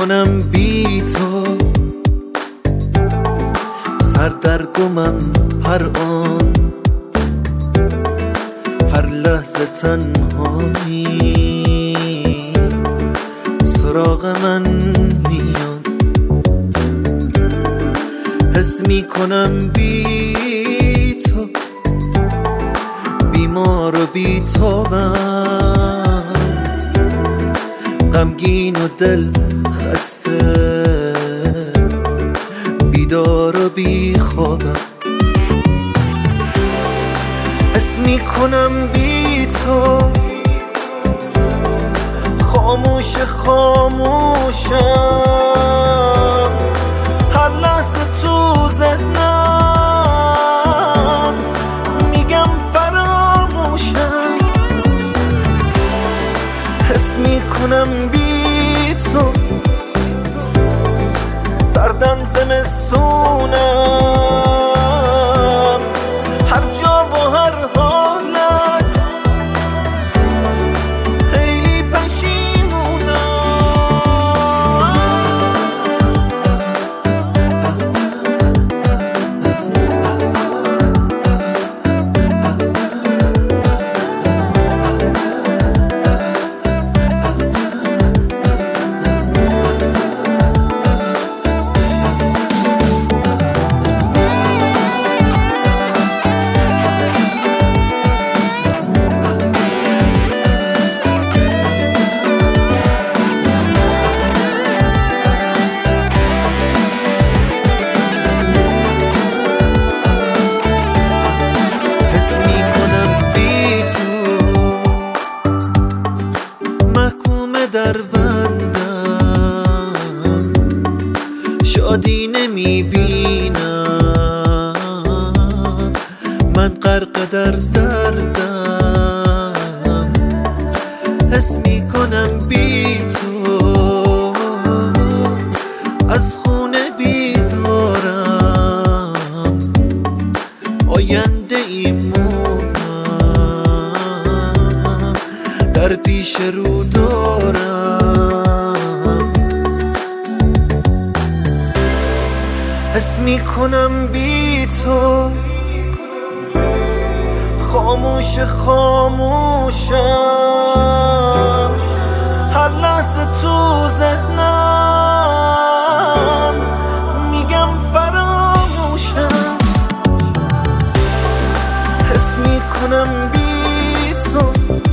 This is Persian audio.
میکنم بی تو، سردرگمم هر آن، هر لحظه تنهایی سراغ من میاد. حس میکنم بی تو بیمار و بی تابم، غمگین و دل خسته، بیدار و بی خوابم. حس میکنم بی تو خاموش خاموشم، هر لحظه تو ذهنم میگم فراموشم. حس میکنم بی تو سردم زمستونم، هر جا و هر حالت خیلی پشیمونم. در بندم شادی نمیبینم، من غرق در دردم. حس میکنم بی تو از خونه بیزارم، آینده ایمونم در پیش رو دارم. حس میکنم بی تو خاموش خاموشم، هر لحظه تو ذهنم میگم فراموشم. حس میکنم بی تو